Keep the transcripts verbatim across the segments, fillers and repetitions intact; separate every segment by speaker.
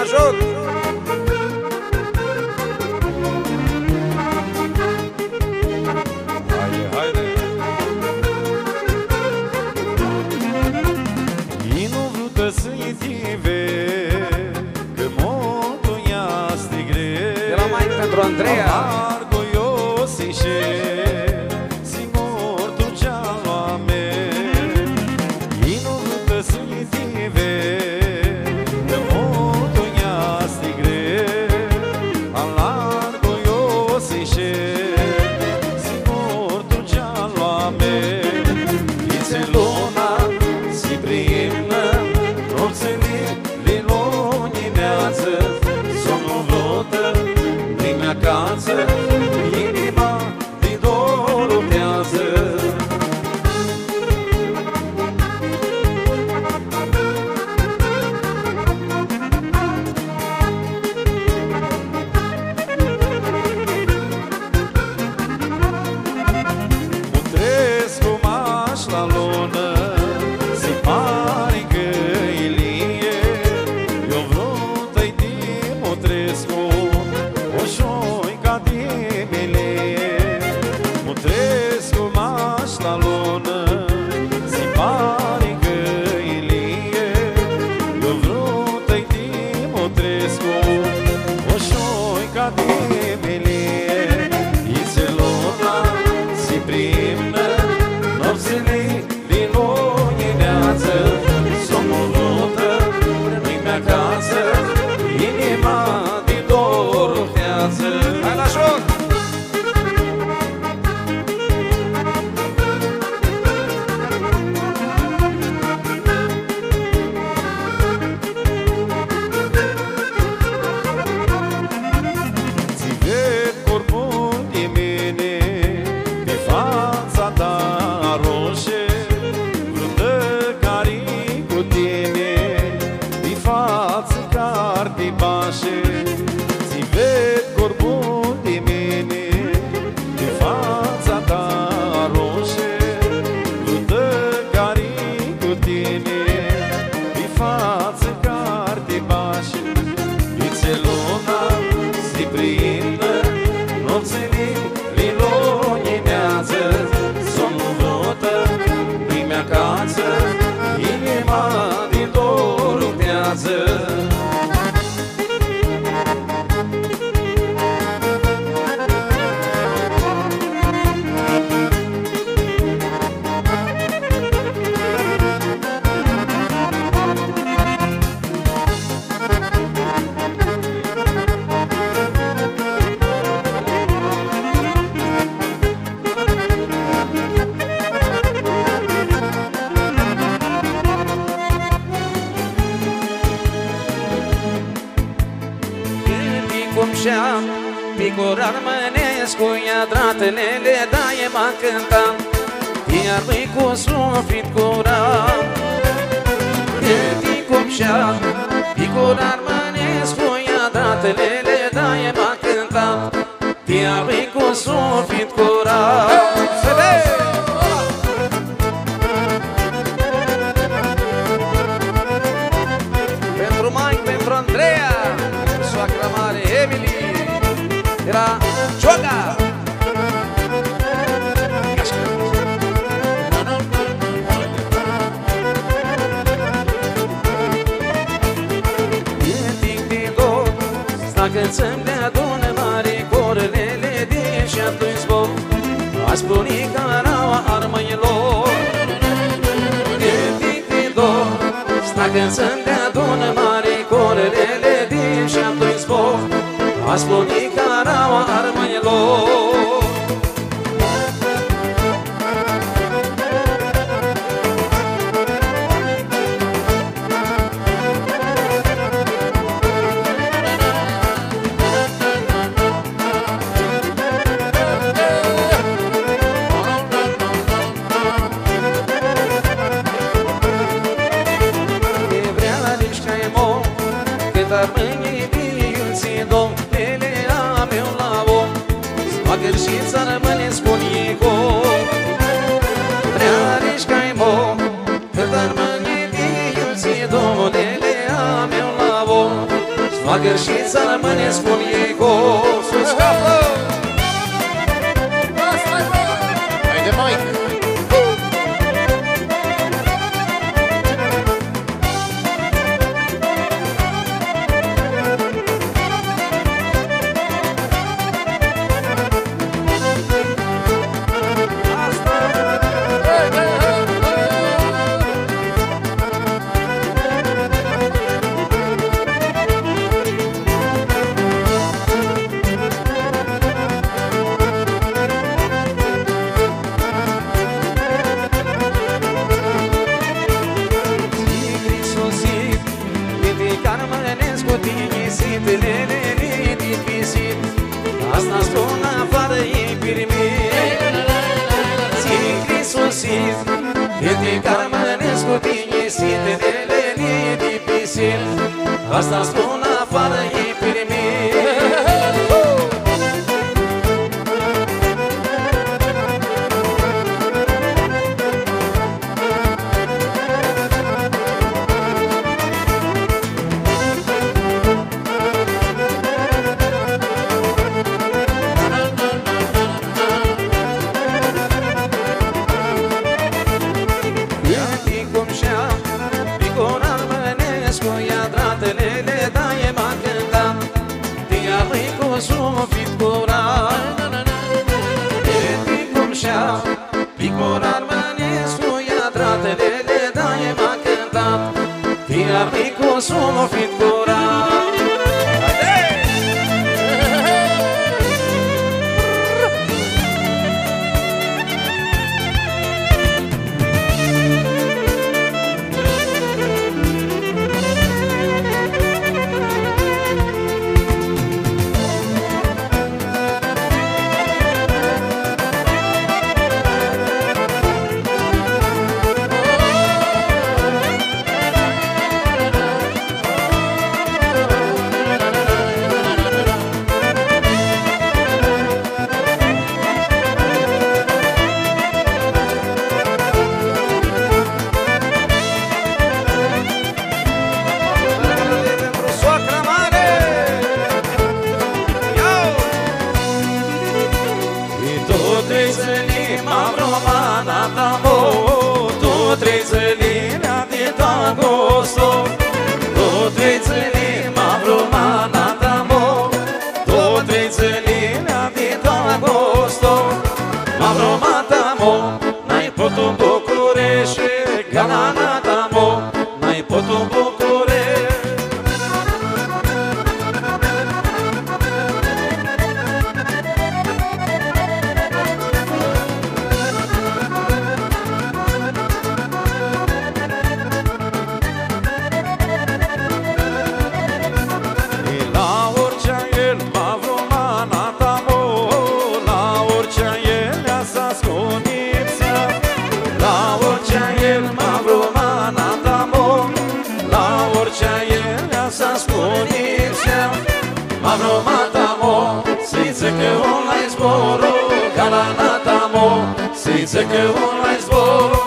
Speaker 1: joc! Haide, haide! E nu vrută să-i tive, că moltul ia stigre.
Speaker 2: De la mai pentru Andreea.
Speaker 1: Argoios ișe, singur tu cea lua me. E nu vrută să-i tive, că moltul ia stigre. Argoios ișe, singur tu cea lua me. Ițe luna, si priimnă, nopțele li luninează. Somnul vlotă, vremea acasă, inima din dor luptează. Putresc cu maș la lună, se pare că e lie. Eu vrut-i Timotrescu, o șoica de melie. Putresc cu maș la lună, se pare că e lie. Eu vrut-i Timotrescu, o șoica de melie. Ițe luna, si primnă, nopțile din lunineață. Somnul vlută, vremea acasă, inima din dor luptează. Hai la joc! Ți ved corpul de mine, pe fața ta roșie. Vrândă care-i cu tine, pe față carte bașe. Ți ved corpul de mine, pe fața ta roșie. Vrândă care-i cu tine, pe față carte bașe. Ițe luna, si priimnă, nopțile li luninează. Somnul vlotă, vremea acasă, inima din dor luptează.
Speaker 2: Cum și-am picur armănesc cu iadratele le daie m-a cântat. Iar mâi cu suflet curat. Gândi cum și-am picur armănesc cu iadratele le daie m-a cântat. Iar mâi cu suflet curat. Să vezi! Pentru Mike, pentru Andreea, soacra mare Emily, era Cioga. E tic de dor, dacă-ți-mi le adună mari corelele din și atunci zbor. Aș spune caraua armăilor. E tic de dor, dacă-ți-mi le adună mari corelele din și atunci zbor. Aș spune caraua armăilor. Dar mâine viuții domnele a meu la om. Smagăr și țară mâine spun ego. Prea rișcai mo, dar mâine viuții domnele a meu la om. bagăr și să rămâne, spun ei, cu sus capă.
Speaker 3: Haide, Mike!
Speaker 2: Asta spun afară ei pirmit. Țigri sosit, fete care mănesc cu tine, sitele ne dipisit. Asta spun afară ei pirmit. Sufit curat, e cum și-a picorat mănescu, ia tratele, le daie m-a cântat, iar micu sufit curat. N-ai potul București, galanata mo, n-ai potul București.
Speaker 1: La orice el m-a vrut manata mo, la orice el ea s-a sconița. La orice el m-a vrut manata mo, la orice el ea s-a sconița. M-a vrut mata mo, să-i țăcă online zborul, galanata mo, să-i țăcă online zborul.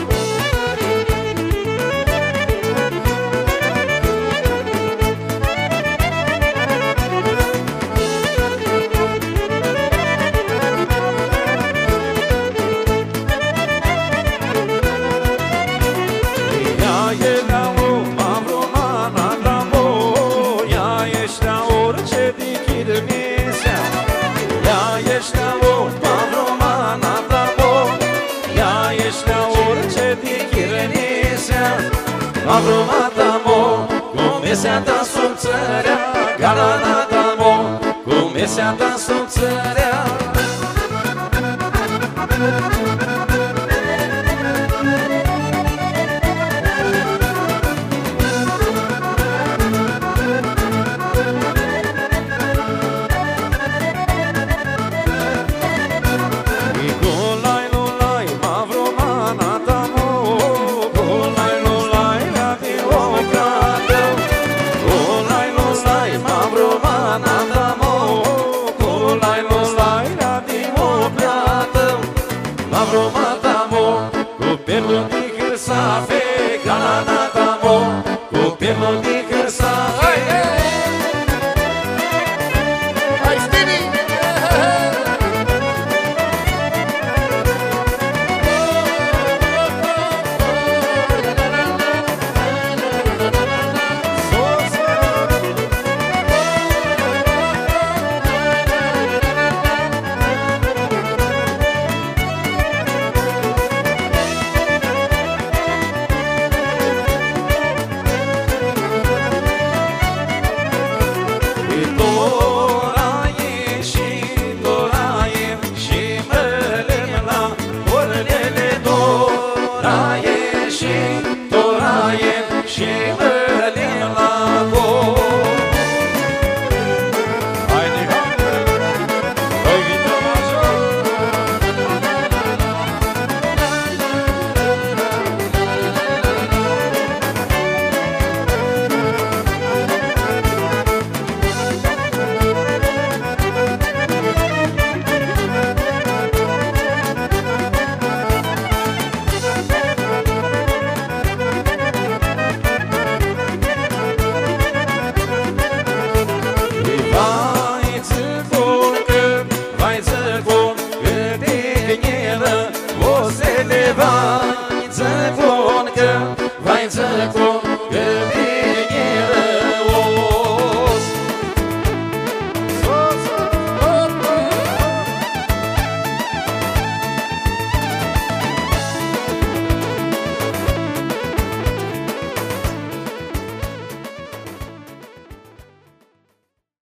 Speaker 1: Avrumata mo, cum e ta subțărea, galanata mo, cum e ta subțărea.